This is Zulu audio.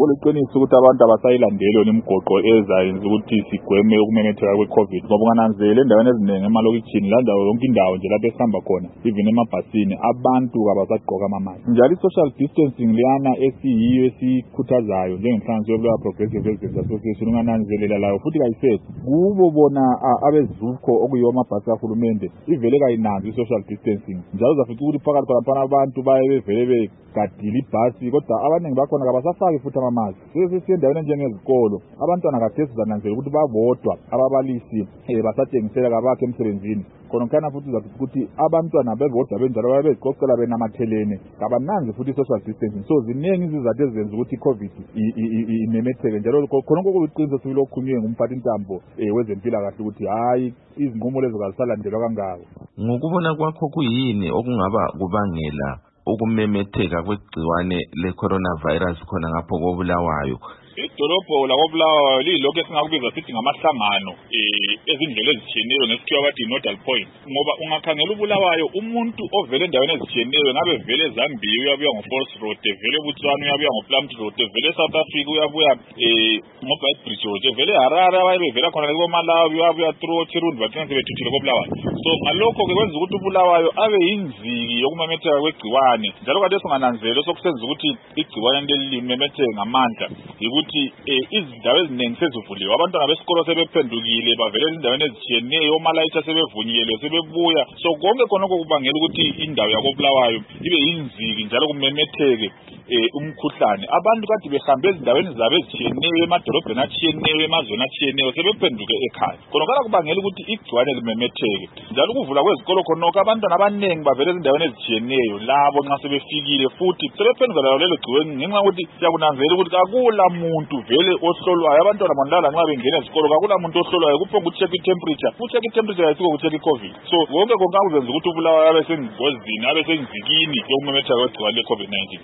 Kuliqiniso ukuthi abantu abasayilandeli yona imigoqo ezayenza ukuthi sigweme ukumemetheka kwe-COVID ngoba ungananzela endaweni eziningi emalokitshini landawo yonke indawo nje lapho esihamba khona even emabhasini abantu abasagqoka amamaski. Njalo i-social distancing liyana esiyiyo esikhuthazayo njengenhlanganiso yoBulawayo Progressive Residents Association ungananzelela layo futhi kayisethi kubo bona abezukho okuyiwo amabhasi kahulumende ivele kayinanzi i-social distancing. Njalo uzafica ukuthi phakathi khona abantu baye bevele begadile ibhasi kodwa abaningi bakhona kabasafaki futhi amamaski. Sesiyendaweni enjengezikolo abantwana khathesi uzananzela ukuthi babodwa ababalisi basatshengisela kabakho emsebenzini khona futhi uzafica ukuthi abantwana bebodwa benjalo babe beziqoqela benamathelene kabananzi futhi social distancing. So ziningi izizathu ezenza ukuthi i-COVID imemetheke njalo khona okuyiqiniso silokhulunywe ngumphathi intambo wezempilakahle ukuthi hayi izinqumo lezo kazisalandelwa kangako. Ngokubona kwakho kuyini okungaba kubangela ukumemetheka kwegciwane le-coronavirus khona ngapho koBulawayo? Idolobho lakoBulawayo lilokho esingakubiza sithi ngamahlangano ezindlela ezitshiyeneyo ngesikhiwa bathi nodal point ngoba ungakhangela uBulawayo umuntu ovele endaweni ezitshiyeneyo ngabe vele eZambia uyabuya ngoFalls Road, vele eBotswana uyabuya ngoPlumtree Road, vele eSouth Africa uyabuya ngoBeitbridge Road, vele eHarare abayebevela khona koMalawi uyabuya through Chirundi bathina sebethuthile koBulawayo. So ngalokho ke kwenza ukuthi uBulawayo abe yinziki yokumemetheka kwegciwane njalo kade singananzela sokusenza ukuthi igciwane limemetheke ngamandla ukuthi izindawo eziningi sezivuliwe, abantwana besikolo sebephendukile bavele ezindaweni ezitshiyeneyo, omalayitha sebevunyelwe sebebuya. So konke khonokho kubangela ukuthi indawo yakoBulawayo ibe yinziki njalo kumemetheke umkhuhlane. Abantu kade behambe ezindaweni zabo ezitshiyeneyo emadolobheni atshiyeneyo emazweni atshiyeneyo sebephenduke ekhaya. Khonokho kubangela ukuthi igciwane limemetheke njalo ukuvula kwezikolo khonokho abantwana abaningi bavele ezindaweni ezitshiyeneyo labo nxa sebefikile futhi sebephendukela lelo gciwane ngenxa yokuthi siyakunanzela ukuthi akula muntu vele ohlolwayo. Abantwana bonalala nxa bengena ezikolo akula muntu ohlolwayo kuphonga ucheck i-temperature ayisiko ucheck i-COVID. So konke akuzenza ukuthi uBulawayo abe sengozini abe senzikini yokumemetheka kwegciwane le-COVID-19.